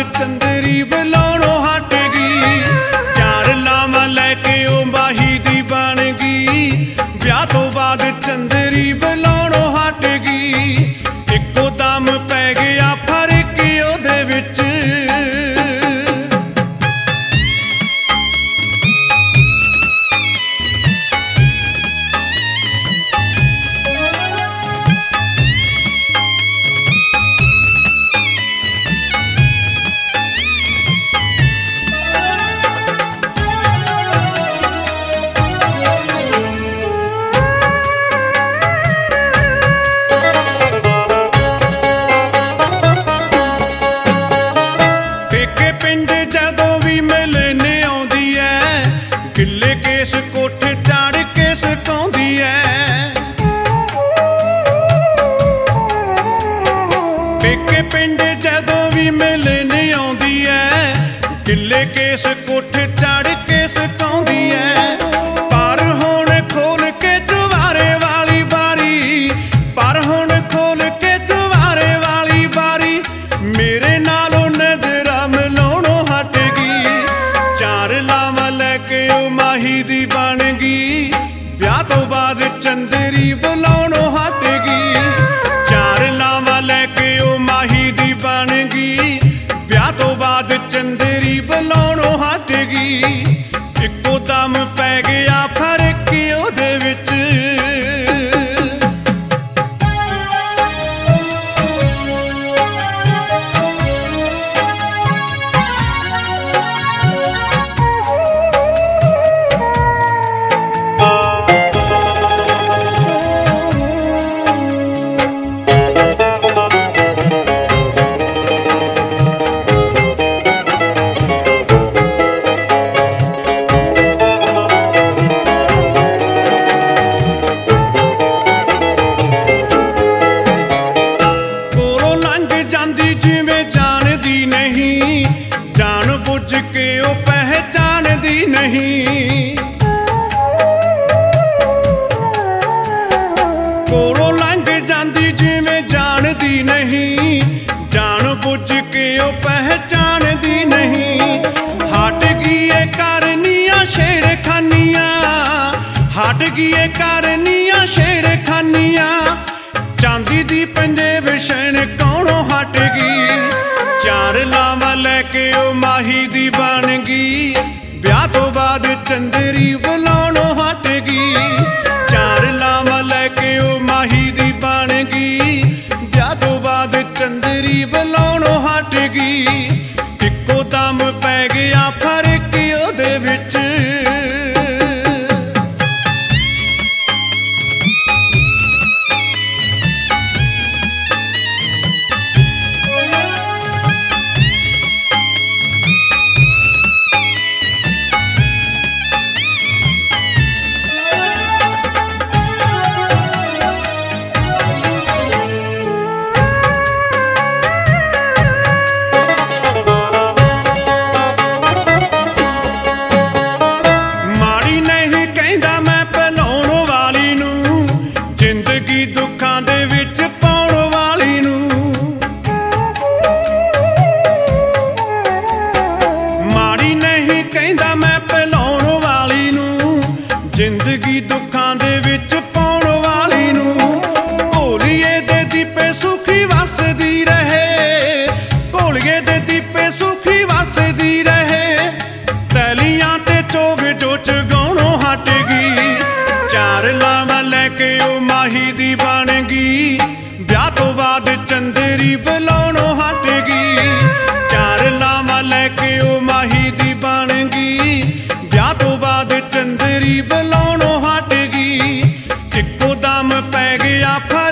चंदरी बलाउणों हट गई। 4 लावां लैके ओ माही दी बन गई। ब्याह तो बाद चंदरी बलाउणों हट गई। इक्को दम पै गया फर्क ओहदे विच। केस कोठे चढ़ के सताउंदी है। पर हुण खोल के चुवारे वाली बारी। पर हुण खोल के चुवारे वाली बारी। मेरे नालों नजरा मिलाउणों हट गई। 4 लावां लैके ओ माही दी बन गई। ब्याह तो बाद चंदरी बुलाउणों हट गई। 4 लावां लैके ओ माही दी बन गई। ब्याह तो बाद चंदरी बुलाउणों हट गई। इक्को दम पै गया फर्क ओहदे विच। कोलों लंघ जांदी जिवें जानदी नहीं। जान बुझ के ओ पहचानदी नहीं। हट गई करनियां शेरखानियां। हट गई करनियां शेरखानियां। चांदी दी पंजेब शैन कौनों हट गई। 4 लावां लैके ओ माही दी बन गई। ब्याह तो बाद चंदरी बुलाउणों हट गई। 4 लावां लैके ओ माही दी बन गई। ब्याह तो बाद चंदरी बुलाउणों हट गई। इक्को दम पै गया फर्क ओहदे विच। जिंदगी दुखां दे विच पाउण वाली नूं। घोलिए दे दीपे सुखी वसदी रहे। घोलिए दे दीपे सुखी वसदी रहे। तैलियां ते चोग जो चगाउणों हट गई। 4 लावां लैके ओ माही दी बन गई। ब्याह तो बाद चंदरी बुलाउणों हट गई। 4 लावां लैके ओ माही दी बन गई। ब्याह तो बाद चंदरी बुलाउणों हट गई। इक्को दम पै गया